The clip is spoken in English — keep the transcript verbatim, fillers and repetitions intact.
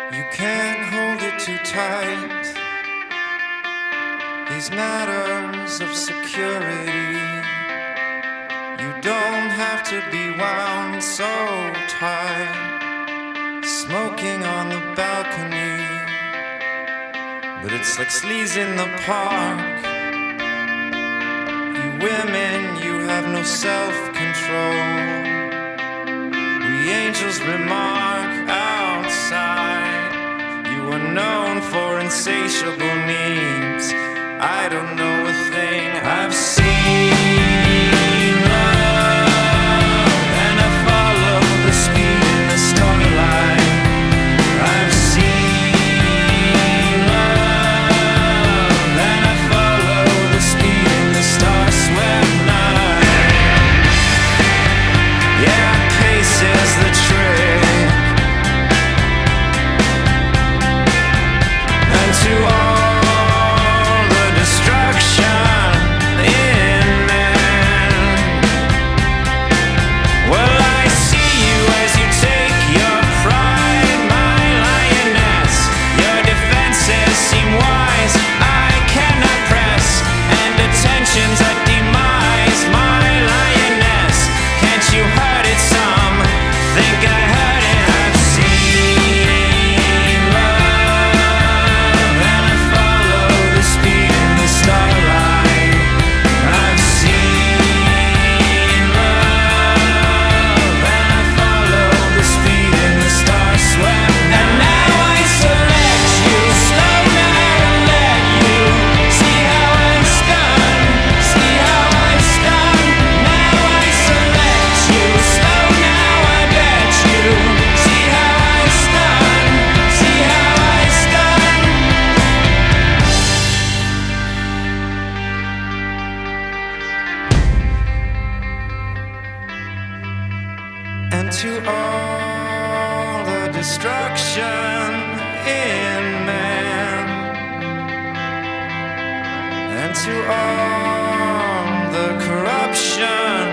You can't hold it too tight. These matters of security. You don't have to be wound so tight. Smoking on the balcony, but it's like sleaze in the park. You women, you have no self-control. We angels remark outside. You are known for insatiable needs. I don't know a thing. I've seen love, and I follow the speed in the starlight. I've seen love, and I follow the speed in the star-swept night. Yeah, pace is the trick. And to all and to all the destruction in man, and to all the corruption